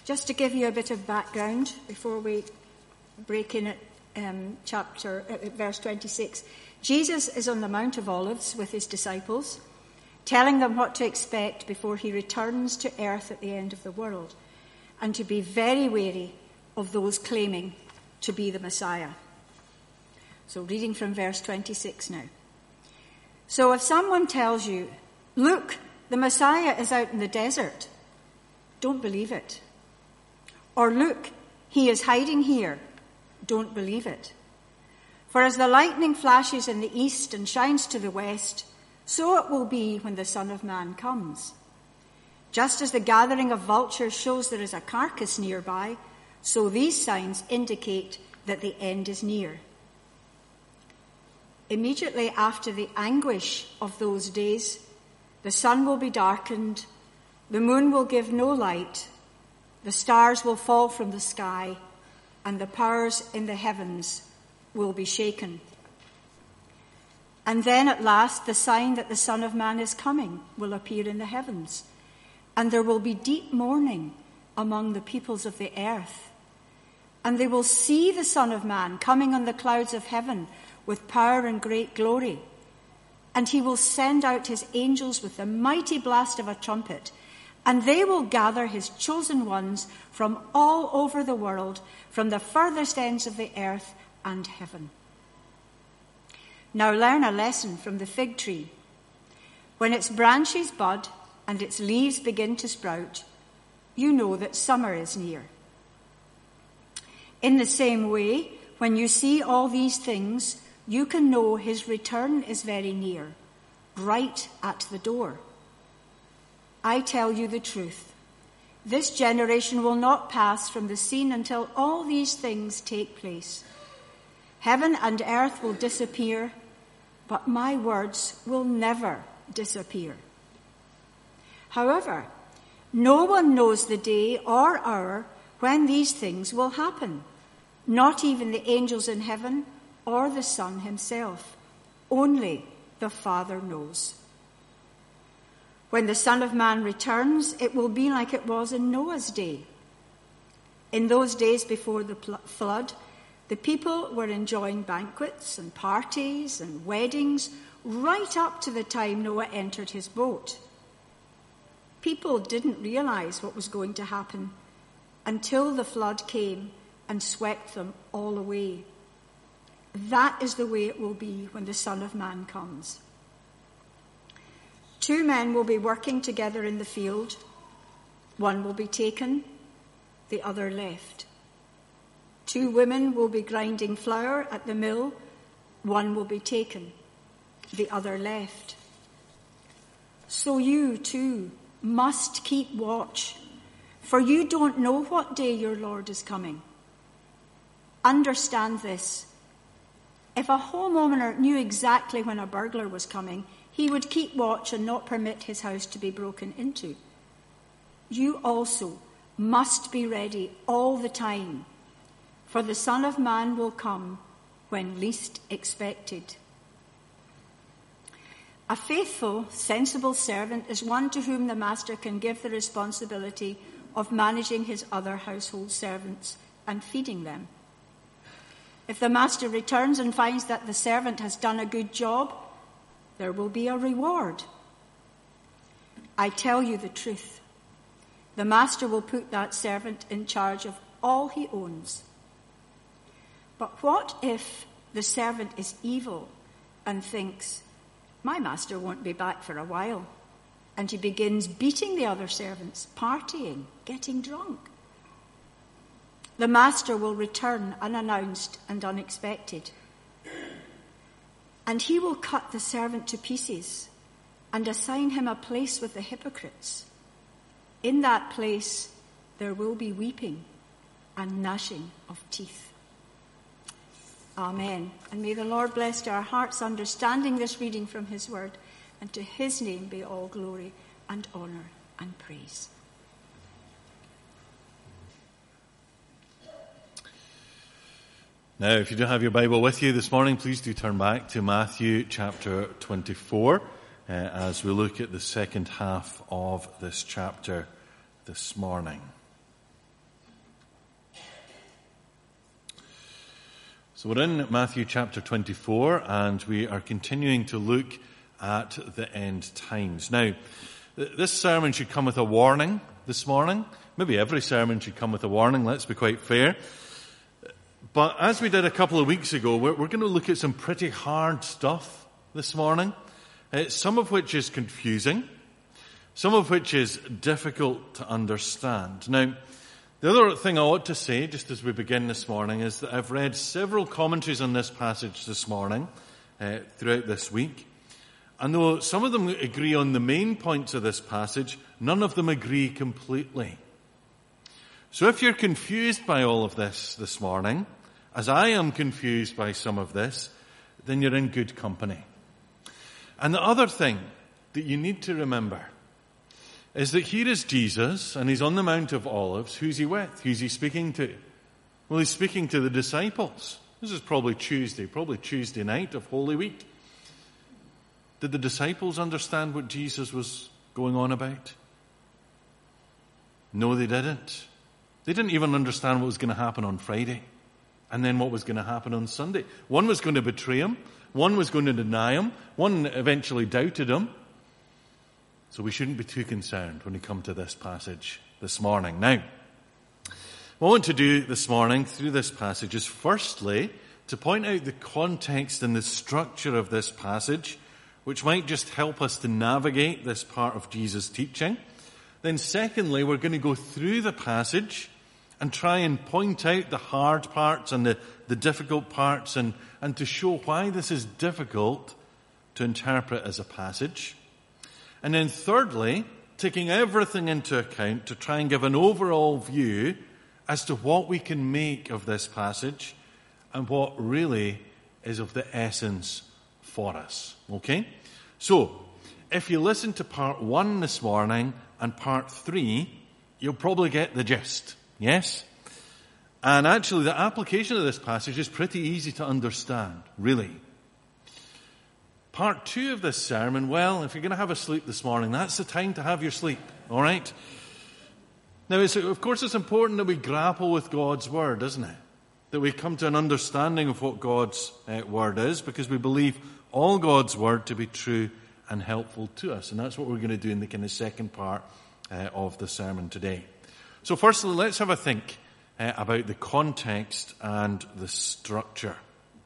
Just to give you a bit of background before we break in at verse 26, Jesus is on the Mount of Olives with his disciples, telling them what to expect before he returns to earth at the end of the world, and to be very wary of those claiming to be the Messiah. So reading from verse 26 now. So if someone tells you, "Look, the Messiah is out in the desert," don't believe it. Or, "Look, he is hiding here," don't believe it. For as the lightning flashes in the east and shines to the west, so it will be when the Son of Man comes. Just as the gathering of vultures shows there is a carcass nearby, so these signs indicate that the end is near. Immediately after the anguish of those days, the sun will be darkened, the moon will give no light, the stars will fall from the sky, and the powers in the heavens will be shaken. And then at last the sign that the Son of Man is coming will appear in the heavens, and there will be deep mourning among the peoples of the earth. And they will see the Son of Man coming on the clouds of heaven with power and great glory. And he will send out his angels with the mighty blast of a trumpet, and they will gather his chosen ones from all over the world, from the furthest ends of the earth and heaven. Now learn a lesson from the fig tree. When its branches bud and its leaves begin to sprout, you know that summer is near. In the same way, when you see all these things, you can know his return is very near, right at the door. I tell you the truth. This generation will not pass from the scene until all these things take place. Heaven and earth will disappear, but my words will never disappear. However, no one knows the day or hour when these things will happen, not even the angels in heaven or the Son himself. Only the Father knows. When the Son of Man returns, it will be like it was in Noah's day. In those days before the flood, the people were enjoying banquets and parties and weddings right up to the time Noah entered his boat. People didn't realize what was going to happen until the flood came and swept them all away. That is the way it will be when the Son of Man comes. 2 men will be working together in the field. One will be taken, the other left. 2 women will be grinding flour at the mill. One will be taken, the other left. So you too must keep watch, for you don't know what day your Lord is coming. Understand this. If a homeowner knew exactly when a burglar was coming, he would keep watch and not permit his house to be broken into. You also must be ready all the time, for the Son of Man will come when least expected. A faithful, sensible servant is one to whom the master can give the responsibility of managing his other household servants and feeding them. If the master returns and finds that the servant has done a good job, there will be a reward. I tell you the truth. The master will put that servant in charge of all he owns. But what if the servant is evil and thinks, my master won't be back for a while, and he begins beating the other servants, partying, getting drunk? The master will return unannounced and unexpected. And he will cut the servant to pieces and assign him a place with the hypocrites. In that place there will be weeping and gnashing of teeth. Amen. And may the Lord bless to our hearts understanding this reading from his word, and to his name be all glory and honour and praise. Now, if you don't have your Bible with you this morning, please do turn back to Matthew chapter 24 as we look at the second half of this chapter this morning. So we're in Matthew chapter 24, and we are continuing to look at the end times. Now, this sermon should come with a warning this morning. Maybe every sermon should come with a warning, let's be quite fair. But as we did a couple of weeks ago, we're going to look at some pretty hard stuff this morning, some of which is confusing, some of which is difficult to understand. Now, the other thing I ought to say, just as we begin this morning, is that I've read several commentaries on this passage this morning, throughout this week. And though some of them agree on the main points of this passage, none of them agree completely. So if you're confused by all of this morning, as I am confused by some of this, then you're in good company. And the other thing that you need to remember is that here is Jesus, and he's on the Mount of Olives. Who's he with? Who's he speaking to? Well, he's speaking to the disciples. This is probably Tuesday night of Holy Week. Did the disciples understand what Jesus was going on about? No, they didn't. They didn't even understand what was going to happen on Friday, and then what was going to happen on Sunday. One was going to betray him. One was going to deny him. One eventually doubted him. So we shouldn't be too concerned when we come to this passage this morning. Now, what I want to do this morning through this passage is firstly to point out the context and the structure of this passage, which might just help us to navigate this part of Jesus' teaching. Then secondly, we're going to go through the passage and try and point out the hard parts and the difficult parts and to show why this is difficult to interpret as a passage. And then thirdly, taking everything into account to try and give an overall view as to what we can make of this passage and what really is of the essence for us. Okay? So, if you listen to part 1 this morning and part 3, you'll probably get the gist. Yes? And actually, the application of this passage is pretty easy to understand, really. Part 2 of this sermon, well, if you're going to have a sleep this morning, that's the time to have your sleep, all right? Now, of course, it's important that we grapple with God's Word, isn't it? That we come to an understanding of what God's Word is, because we believe all God's Word to be true and helpful to us. And that's what we're going to do in the kind of second part of the sermon today. So firstly, let's have a think about the context and the structure.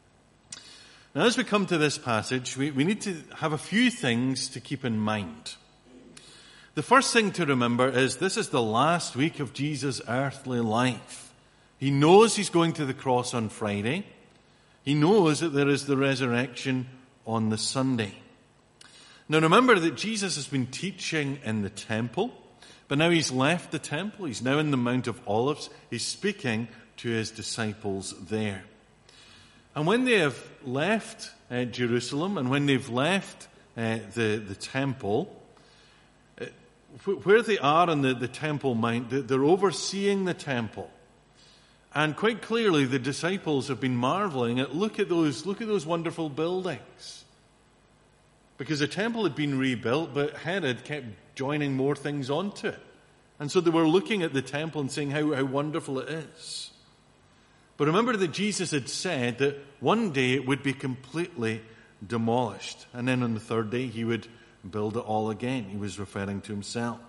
Now, as we come to this passage, we need to have a few things to keep in mind. The first thing to remember is this is the last week of Jesus' earthly life. He knows he's going to the cross on Friday. He knows that there is the resurrection on the Sunday. Now, remember that Jesus has been teaching in the temple, but now he's left the temple. He's now in the Mount of Olives. He's speaking to his disciples there. And when they have left Jerusalem and when they've left the temple, where they are on the Temple Mount, they're overseeing the temple. And quite clearly the disciples have been marveling at, look at those wonderful buildings. Because the temple had been rebuilt, but Herod kept joining more things onto it. And so they were looking at the temple and saying how wonderful it is. But remember that Jesus had said that one day it would be completely demolished. And then on the third day he would build it all again. He was referring to himself.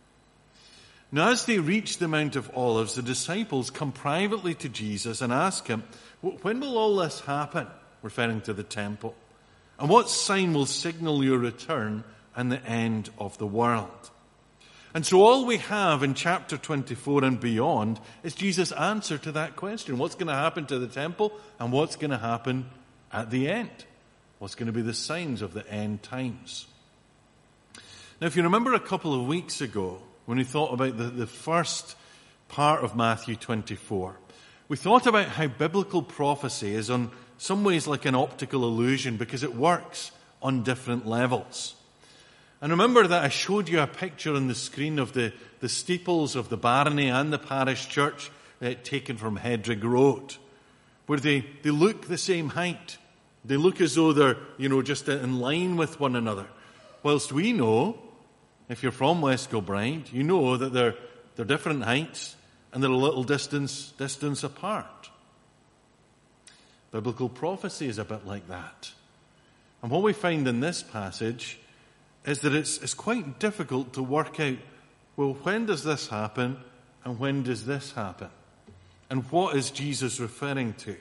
Now as they reach the Mount of Olives, the disciples come privately to Jesus and ask him, when will all this happen? Referring to the temple. And what sign will signal your return and the end of the world? And so all we have in chapter 24 and beyond is Jesus' answer to that question. What's going to happen to the temple and what's going to happen at the end? What's going to be the signs of the end times? Now, if you remember a couple of weeks ago when we thought about the first part of Matthew 24, we thought about how biblical prophecy is in some ways like an optical illusion because it works on different levels. And remember that I showed you a picture on the screen of the steeples of the barony and the parish church taken from Hedrig Road, where they look the same height. They look as though they're, just in line with one another. Whilst we know, if you're from West Kilbride, you know that they're different heights and they're a little distance apart. Biblical prophecy is a bit like that. And what we find in this passage is that it's quite difficult to work out, well, when does this happen and when does this happen? And what is Jesus referring to?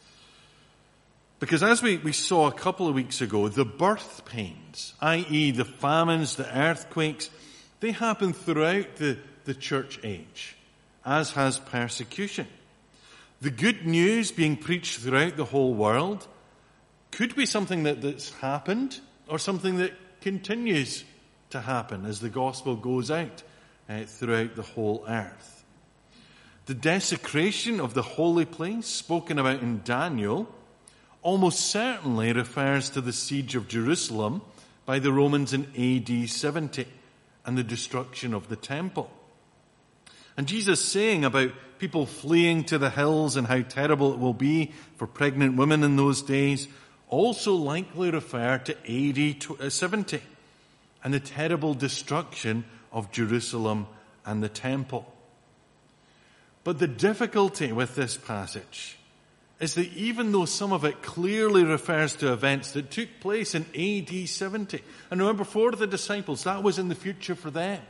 Because as we saw a couple of weeks ago, the birth pains, i.e. the famines, the earthquakes, they happen throughout the church age, as has persecution. The good news being preached throughout the whole world could be something that's happened or something that continues to happen as the gospel goes out throughout the whole earth. The desecration of the holy place spoken about in Daniel almost certainly refers to the siege of Jerusalem by the Romans in AD 70 and the destruction of the temple. And Jesus saying about people fleeing to the hills and how terrible it will be for pregnant women in those days also likely refer to AD 70 and the terrible destruction of Jerusalem and the temple. But the difficulty with this passage is that even though some of it clearly refers to events that took place in AD 70, and remember, for the disciples, that was in the future for them.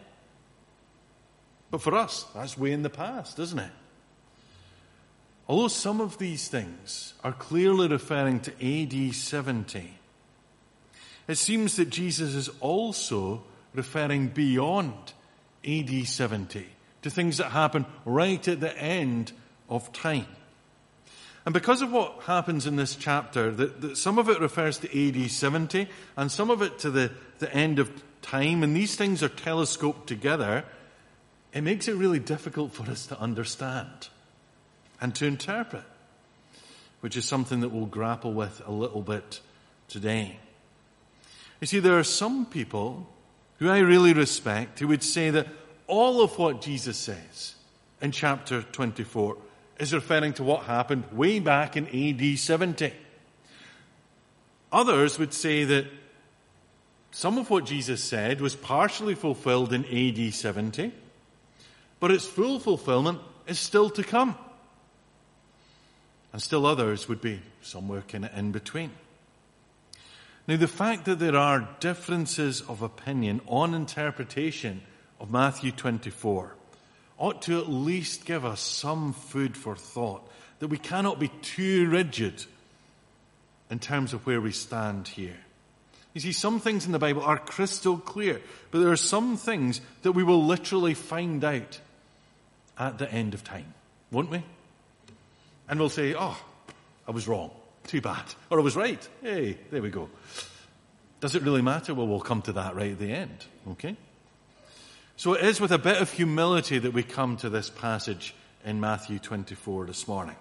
But for us, that's way in the past, isn't it? Although some of these things are clearly referring to AD 70, it seems that Jesus is also referring beyond AD 70 to things that happen right at the end of time. And because of what happens in this chapter, that some of it refers to AD 70 and some of it to the end of time, and these things are telescoped together, it makes it really difficult for us to understand and to interpret, which is something that we'll grapple with a little bit today. You see, there are some people who I really respect who would say that all of what Jesus says in chapter 24 is referring to what happened way back in AD 70. Others would say that some of what Jesus said was partially fulfilled in AD 70, but its full fulfillment is still to come. And still others would be somewhere kind of in between. Now, the fact that there are differences of opinion on interpretation of Matthew 24 ought to at least give us some food for thought, that we cannot be too rigid in terms of where we stand here. You see, some things in the Bible are crystal clear, but there are some things that we will literally find out at the end of time, won't we? And we'll say, oh, I was wrong. Too bad. Or I was right. Hey, there we go. Does it really matter? Well, we'll come to that right at the end. Okay? So it is with a bit of humility that we come to this passage in Matthew 24 this morning.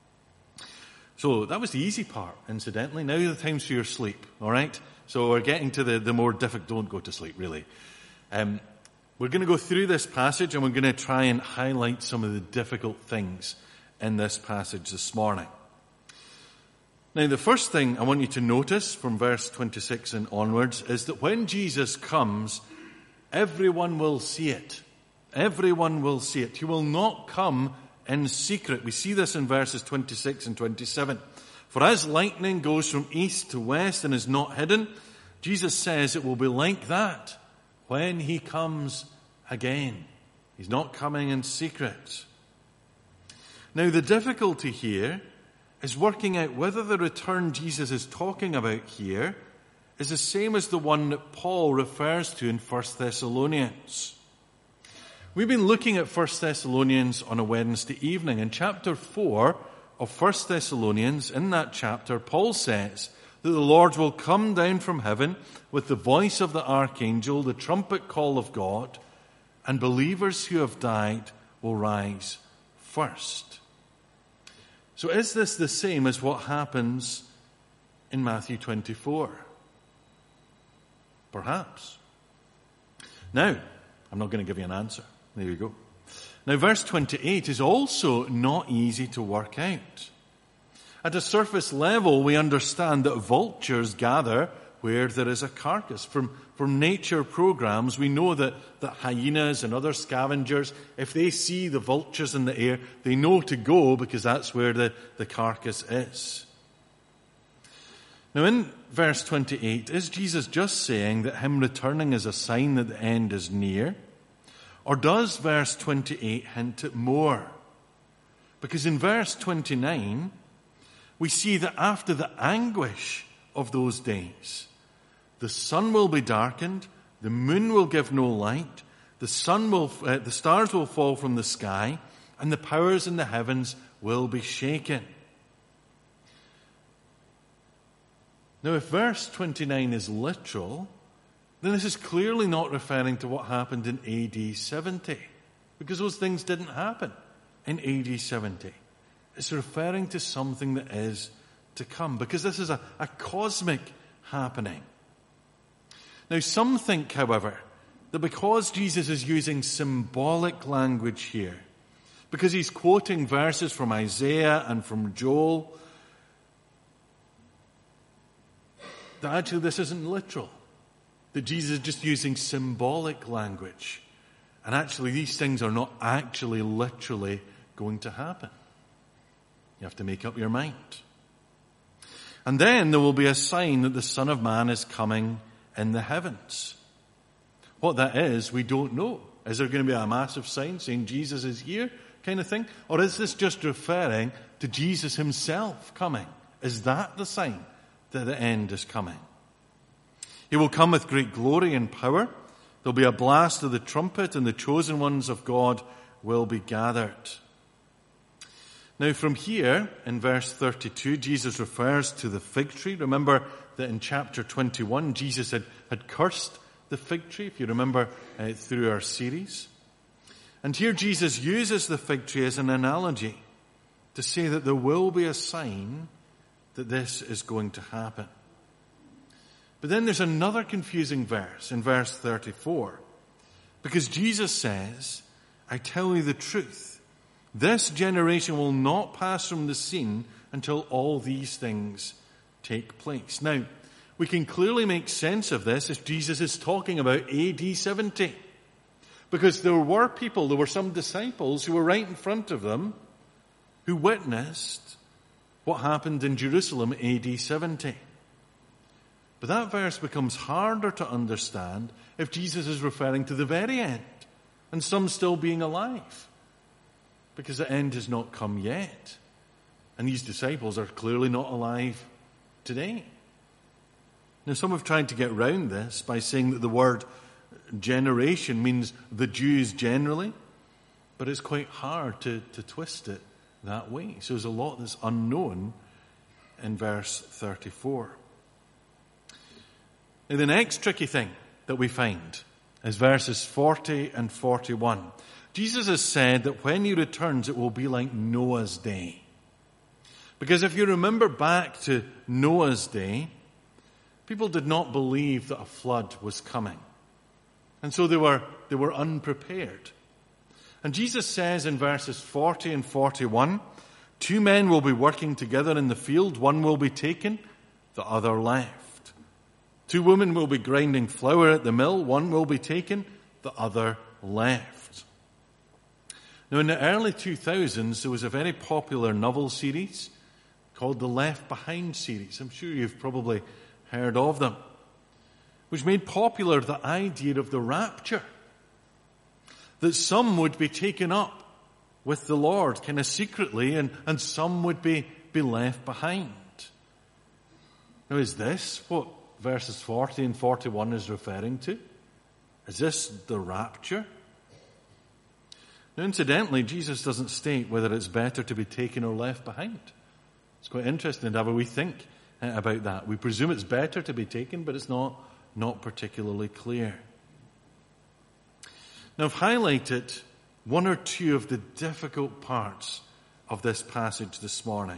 So that was the easy part, incidentally. Now the time's for your sleep, all right? So we're getting to the more difficult. Don't go to sleep, really. We're going to go through this passage and we're going to try and highlight some of the difficult things in this passage this morning. Now, the first thing I want you to notice from verse 26 and onwards is that when Jesus comes, everyone will see it. Everyone will see it. He will not come in secret. We see this in verses 26 and 27. For as lightning goes from east to west and is not hidden, Jesus says it will be like that when he comes again. He's not coming in secret. Now, the difficulty here is working out whether the return Jesus is talking about here is the same as the one that Paul refers to in 1 Thessalonians. We've been looking at 1 Thessalonians on a Wednesday evening. In chapter 4 of 1 Thessalonians, in that chapter, Paul says that the Lord will come down from heaven with the voice of the archangel, the trumpet call of God, and believers who have died will rise first. So is this the same as what happens in Matthew 24? Perhaps. Now, I'm not going to give you an answer. There you go. Now, verse 28 is also not easy to work out. At a surface level, we understand that vultures gather where there is a carcass. From nature programs, we know that hyenas and other scavengers, if they see the vultures in the air, they know to go because that's where the carcass is. Now in verse 28, is Jesus just saying that him returning is a sign that the end is near? Or does verse 28 hint at more? Because in verse 29, we see that after the anguish of those days, the sun will be darkened, the moon will give no light, the stars will fall from the sky, and the powers in the heavens will be shaken. Now, if verse 29 is literal, then this is clearly not referring to what happened in AD 70, because those things didn't happen in AD 70. It's referring to something that is to come, because this is a cosmic happening. Now, some think, however, that because Jesus is using symbolic language here, because he's quoting verses from Isaiah and from Joel, that actually this isn't literal. That Jesus is just using symbolic language. And actually these things are not actually literally going to happen. You have to make up your mind. And then there will be a sign that the Son of Man is coming in the heavens. What that is, we don't know. Is there going to be a massive sign saying Jesus is here kind of thing? Or is this just referring to Jesus himself coming? Is that the sign that the end is coming? He will come with great glory and power. There'll be a blast of the trumpet, and the chosen ones of God will be gathered. Now from here, in verse 32, Jesus refers to the fig tree. Remember that in chapter 21, Jesus had cursed the fig tree, if you remember through our series. And here Jesus uses the fig tree as an analogy to say that there will be a sign that this is going to happen. But then there's another confusing verse in verse 34. Because Jesus says, I tell you the truth, this generation will not pass from the scene until all these things take place. Now, we can clearly make sense of this if Jesus is talking about AD 70. Because there were some disciples who were right in front of them who witnessed what happened in Jerusalem AD 70. But that verse becomes harder to understand if Jesus is referring to the very end and some still being alive. Because the end has not come yet. And these disciples are clearly not alive today. Now, some have tried to get round this by saying that the word generation means the Jews generally, but it's quite hard to twist it that way. So there's a lot that's unknown in verse 34. Now, the next tricky thing that we find is verses 40 and 41. Jesus has said that when he returns, it will be like Noah's day. Because if you remember back to Noah's day, people did not believe that a flood was coming. And so they were unprepared. And Jesus says in verses 40 and 41, 2 men will be working together in the field, one will be taken, the other left. 2 women will be grinding flour at the mill, one will be taken, the other left. Now in the early 2000s, there was a very popular novel series called the Left Behind series. I'm sure you've probably heard of them, which made popular the idea of the rapture. That some would be taken up with the Lord kind of secretly and some would be left behind. Now is this what verses 40 and 41 is referring to? Is this the rapture? Now incidentally, Jesus doesn't state whether it's better to be taken or left behind. It's quite interesting to have a wee think about that. We presume it's better to be taken, but it's not particularly clear. Now I've highlighted 1 or 2 of the difficult parts of this passage this morning.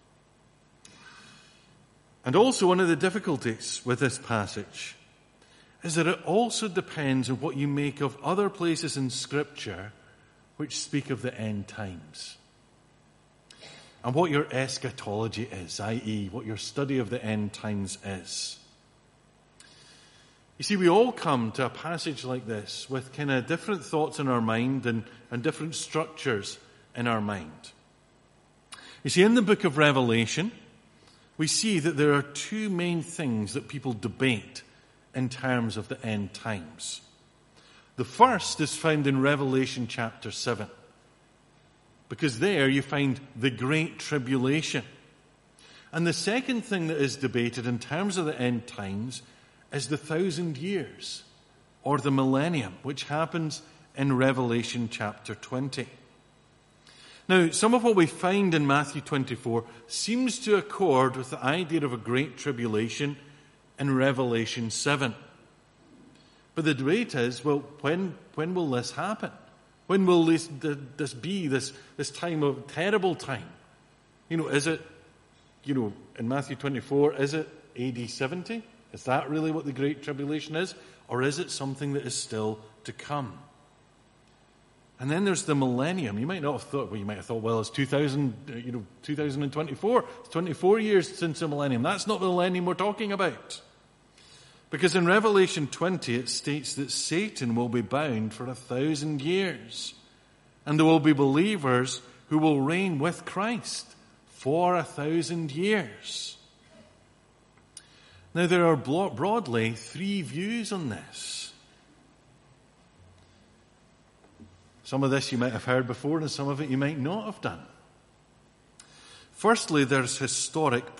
And also one of the difficulties with this passage is that it also depends on what you make of other places in Scripture which speak of the end times. And what your eschatology is, i.e. what your study of the end times is. You see, we all come to a passage like this with kind of different thoughts in our mind and different structures in our mind. You see, in the book of Revelation, we see that there are two main things that people debate in terms of the end times. The first is found in Revelation chapter 7, because there you find the Great Tribulation. And the second thing that is debated in terms of the end times is the 1,000 years, or the millennium, which happens in Revelation chapter 20. Now, some of what we find in Matthew 24 seems to accord with the idea of a great tribulation in Revelation 7. But the debate is, well, when will this happen? When will this be, this time of terrible time? Is it, in Matthew 24, is it AD 70? Is that really what the Great Tribulation is? Or is it something that is still to come? And then there's the millennium. You might have thought, well, it's 2024. It's 24 years since the millennium. That's not the millennium we're talking about. Because in Revelation 20, it states that Satan will be bound for 1,000 years. And there will be believers who will reign with Christ for 1,000 years. Now, there are broadly three views on this. Some of this you might have heard before, and some of it you might not have done. Firstly, there's historic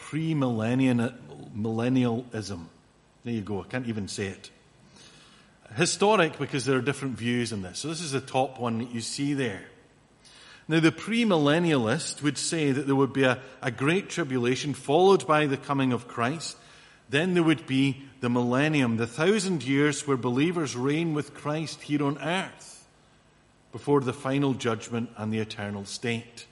premillennialism. There you go, I can't even say it. Historic, because there are different views on this. So this is the top one that you see there. Now, the premillennialist would say that there would be a great tribulation followed by the coming of Christ. Then there would be the millennium, the 1,000 years where believers reign with Christ here on earth before the final judgment and the eternal state.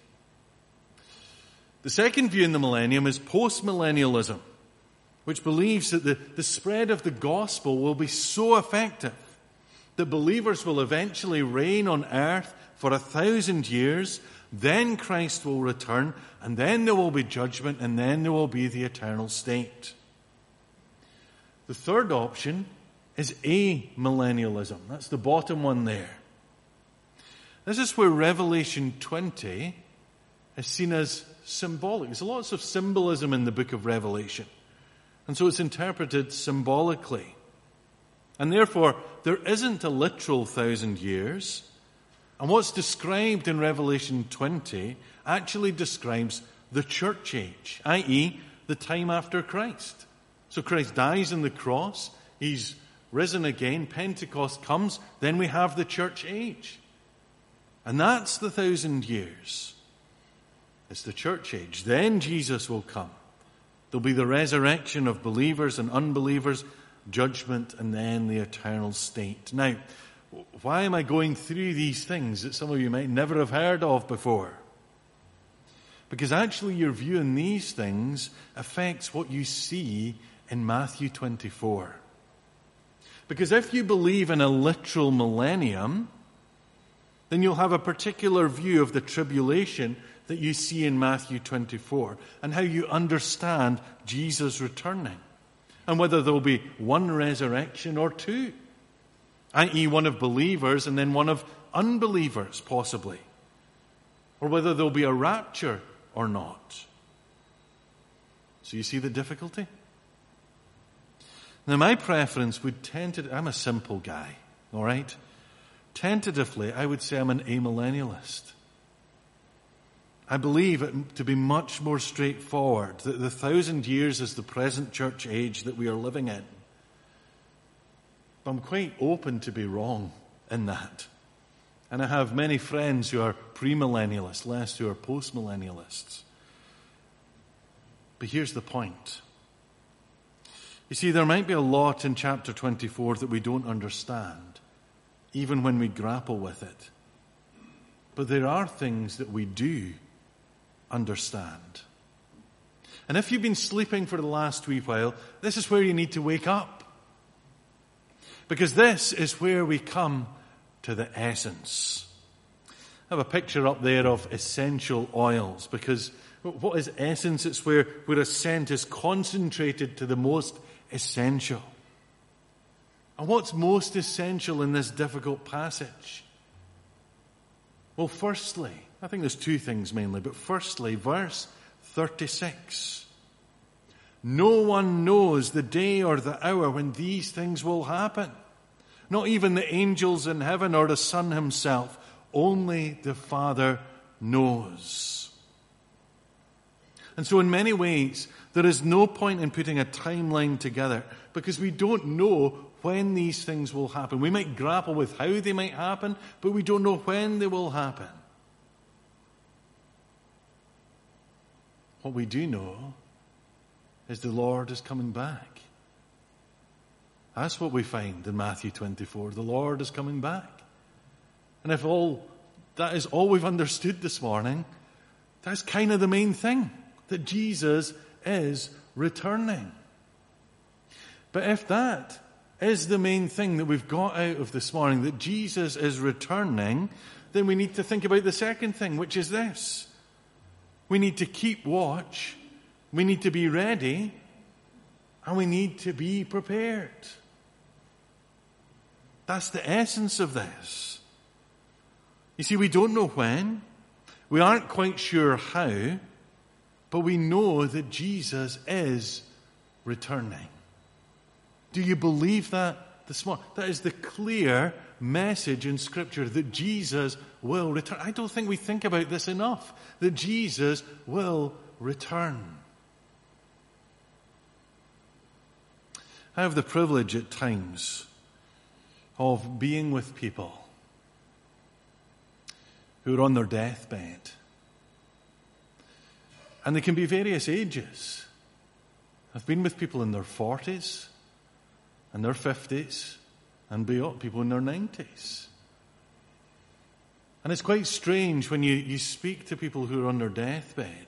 The second view in the millennium is postmillennialism, which believes that the spread of the gospel will be so effective that believers will eventually reign on earth for 1,000 years, then Christ will return, and then there will be judgment, and then there will be the eternal state. The third option is amillennialism. That's the bottom one there. This is where Revelation 20 is seen as symbolic. There's lots of symbolism in the book of Revelation. And so it's interpreted symbolically. And therefore, there isn't a literal 1,000 years. And what's described in Revelation 20 actually describes the church age, i.e., the time after Christ. So Christ dies on the cross, he's risen again, Pentecost comes, then we have the church age. And that's the 1,000 years. It's the church age. Then Jesus will come. There'll be the resurrection of believers and unbelievers, judgment, and then the eternal state. Now, why am I going through these things that some of you might never have heard of before? Because actually your view on these things affects what you see in Matthew 24. Because if you believe in a literal millennium, then you'll have a particular view of the tribulation that you see in Matthew 24 and how you understand Jesus returning and whether there'll be one resurrection or two, i.e. one of believers and then one of unbelievers possibly, or whether there'll be a rapture or not. So you see the difficulty? Now my preference would tend to, I'm a simple guy, all right? Tentatively, I would say I'm an amillennialist. I believe it to be much more straightforward, that the 1,000 years is the present church age that we are living in. But I'm quite open to be wrong in that. And I have many friends who are premillennialists, less who are postmillennialists. But here's the point. You see, there might be a lot in chapter 24 that we don't understand, even when we grapple with it. But there are things that we do understand. And if you've been sleeping for the last wee while, this is where you need to wake up. Because this is where we come to the essence. I have a picture up there of essential oils, because what is essence? It's where a scent is concentrated to the most essential. And what's most essential in this difficult passage? Well, firstly, I think there's two things mainly, but firstly, verse 36. No one knows the day or the hour when these things will happen. Not even the angels in heaven or the Son himself. Only the Father knows. And so in many ways, there is no point in putting a timeline together because we don't know when these things will happen. We might grapple with how they might happen, but we don't know when they will happen. What we do know is the Lord is coming back. That's what we find in Matthew 24. The Lord is coming back. And if that is all we've understood this morning, that's kind of the main thing, that Jesus is returning. But if that is the main thing that we've got out of this morning, that Jesus is returning, then we need to think about the second thing, which is this. We need to keep watch, we need to be ready, and we need to be prepared. That's the essence of this. You see, we don't know when, we aren't quite sure how, but we know that Jesus is returning. Do you believe that this morning? That is the clear message in Scripture, that Jesus will return. I don't think we think about this enough, that Jesus will return. I have the privilege at times of being with people who are on their deathbed. And they can be various ages. I've been with people in their 40s and their 50s and beyond, people in their 90s. And it's quite strange when you speak to people who are on their deathbed,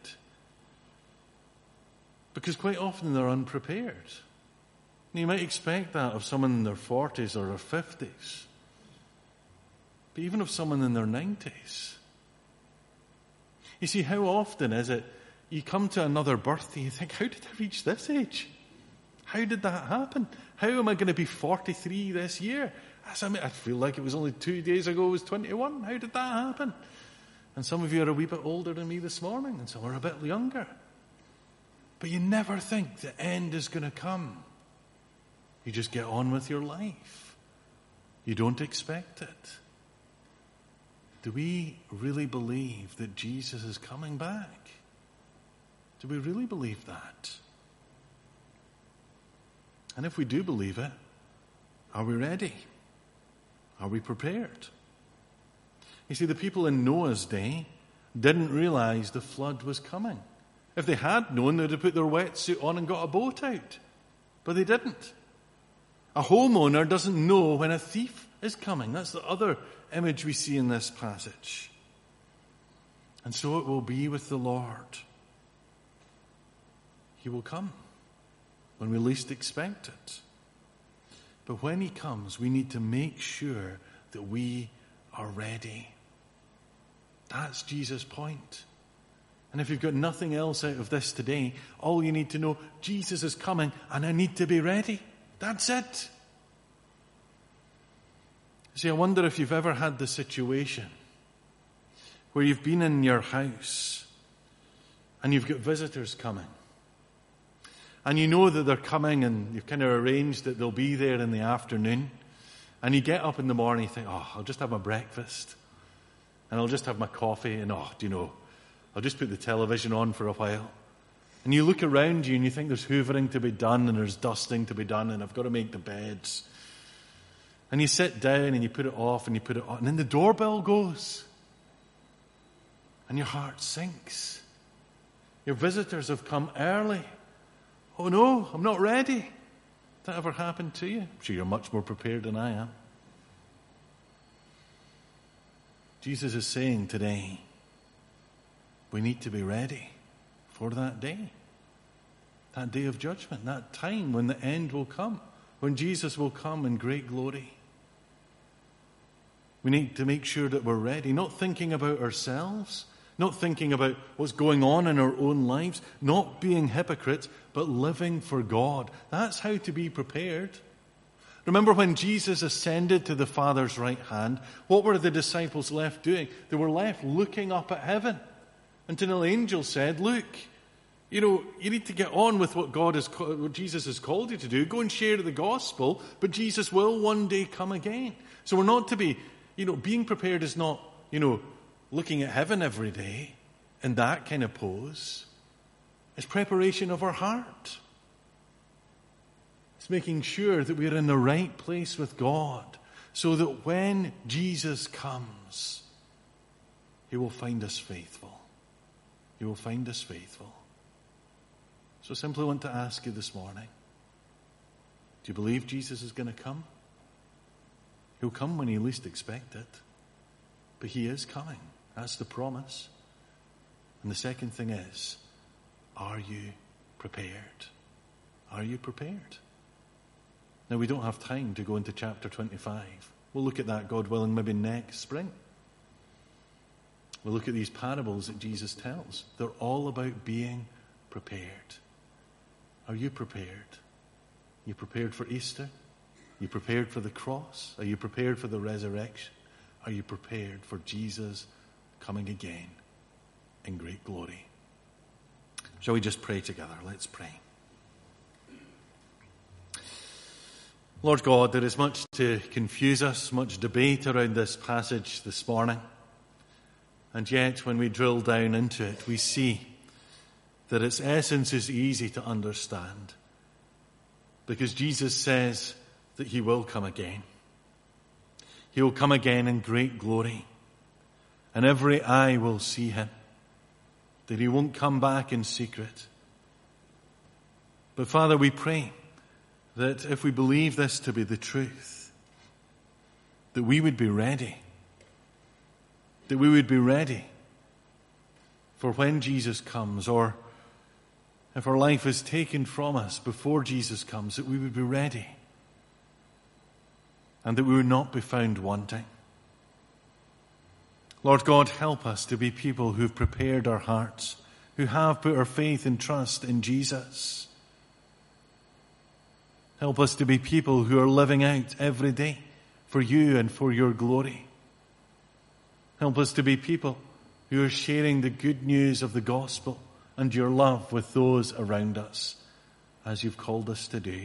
because quite often they're unprepared. And you might expect that of someone in their 40s or their 50s. But even of someone in their 90s. You see, how often is it you come to another birthday, you think, how did I reach this age? How did that happen? How am I going to be 43 this year? I feel like it was only 2 days ago I was 21. How did that happen? And some of you are a wee bit older than me this morning, and some are a bit younger. But you never think the end is going to come. You just get on with your life. You don't expect it. Do we really believe that Jesus is coming back? Do we really believe that? And if we do believe it, are we ready? Are we prepared? You see, the people in Noah's day didn't realize the flood was coming. If they had known, they'd have put their wetsuit on and got a boat out. But they didn't. A homeowner doesn't know when a thief is coming. That's the other image we see in this passage. And so it will be with the Lord. He will come when we least expect it. But when he comes, we need to make sure that we are ready. That's Jesus' point. And if you've got nothing else out of this today, all you need to know, Jesus is coming and I need to be ready. That's it. See, I wonder if you've ever had the situation where you've been in your house and you've got visitors coming. And you know that they're coming and you've kind of arranged that they'll be there in the afternoon. And you get up in the morning and you think, I'll just have my breakfast. And I'll just have my coffee and, I'll just put the television on for a while. And you look around you and you think there's hoovering to be done and there's dusting to be done and I've got to make the beds. And you sit down and you put it off and you put it on. And then the doorbell goes. And your heart sinks. Your visitors have come early. Oh no, I'm not ready. Did that ever happen to you? I'm sure you're much more prepared than I am. Jesus is saying today, we need to be ready for that day of judgment, that time when the end will come, when Jesus will come in great glory. We need to make sure that we're ready, not thinking about ourselves, not thinking about what's going on in our own lives, not being hypocrites, but living for God. That's how to be prepared. Remember when Jesus ascended to the Father's right hand, what were the disciples left doing? They were left looking up at heaven until an angel said, look, You need to get on with what Jesus has called you to do. Go and share the gospel, but Jesus will one day come again. So we're not to be, being prepared is not, looking at heaven every day in that kind of pose. It's preparation of our heart. It's making sure that we're in the right place with God so that when Jesus comes, He will find us faithful. He will find us faithful. So I simply want to ask you this morning, do you believe Jesus is going to come? He'll come when you least expect it. But He is coming. That's the promise. And the second thing is, are you prepared? Are you prepared? Now, we don't have time to go into chapter 25. We'll look at that, God willing, maybe next spring. We'll look at these parables that Jesus tells. They're all about being prepared. Are you prepared? Are you prepared for Easter? Are you prepared for the cross? Are you prepared for the resurrection? Are you prepared for Jesus coming again in great glory? Shall we just pray together? Let's pray. Lord God, there is much to confuse us, much debate around this passage this morning. And yet, when we drill down into it, we see that its essence is easy to understand. Because Jesus says that He will come again. He will come again in great glory. And every eye will see Him. That He won't come back in secret. But Father, we pray that if we believe this to be the truth, that we would be ready. That we would be ready for when Jesus comes, or if our life is taken from us before Jesus comes, that we would be ready and that we would not be found wanting. Lord God, help us to be people who have prepared our hearts, who have put our faith and trust in Jesus. Help us to be people who are living out every day for You and for Your glory. Help us to be people who are sharing the good news of the gospel and Your love with those around us, as You've called us to do.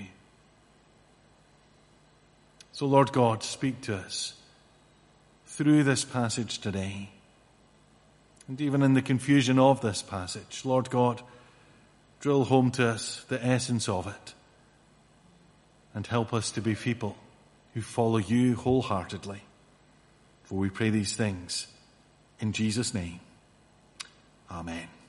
So, Lord God, speak to us through this passage today. And even in the confusion of this passage, Lord God, drill home to us the essence of it. And help us to be people who follow You wholeheartedly. For we pray these things in Jesus' name. Amen.